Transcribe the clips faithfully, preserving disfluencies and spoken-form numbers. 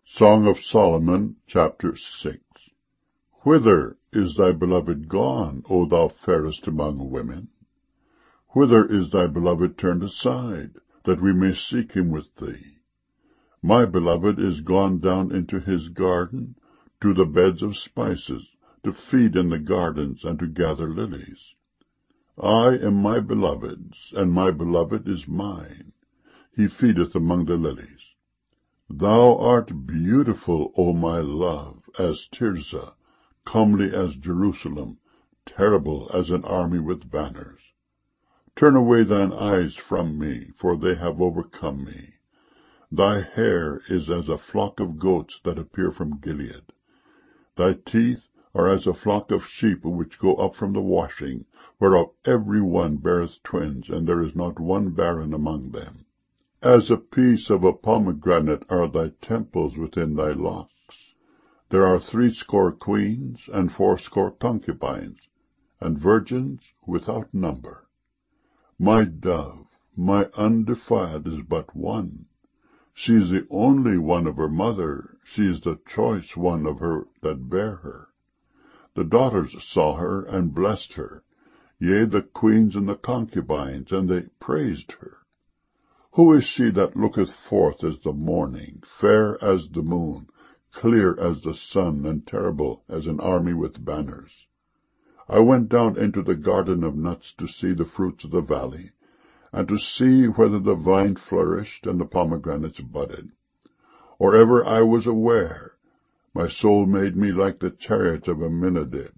Song of Solomon, chapter six. Whither is thy beloved gone, O thou fairest among women? Whither is thy beloved turned aside, that we may seek him with thee? My beloved is gone down into his garden, to the beds of spices, to feed in the gardens, and to gather lilies. I am my beloved's, and my beloved is mine. He feedeth among the lilies. Thou art beautiful, O my love, as Tirzah, comely as Jerusalem, terrible as an army with banners. Turn away thine eyes from me, for they have overcome me. Thy hair is as a flock of goats that appear from Gilead. Thy teeth are as a flock of sheep which go up from the washing, whereof every one beareth twins, and there is not one barren among them. As a piece of a pomegranate are thy temples within thy locks. There are threescore queens, and fourscore concubines, and virgins without number. My dove, my undefiled, is but one. She is the only one of her mother, she is the choice one of her that bare her. The daughters saw her, and blessed her, yea, the queens and the concubines, and they praised her. Who is she that looketh forth as the morning, fair as the moon, clear as the sun, and terrible as an army with banners? I went down into the garden of nuts to see the fruits of the valley, and to see whether the vine flourished and the pomegranates budded. Or ever I was aware, my soul made me like the chariot of Amminadab.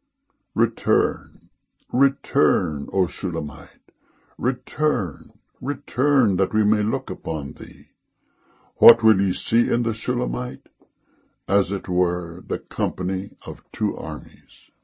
Return, return, O Shulamite, return, return, that we may look upon thee. What will ye see in the Shulamite? As it were the company of two armies.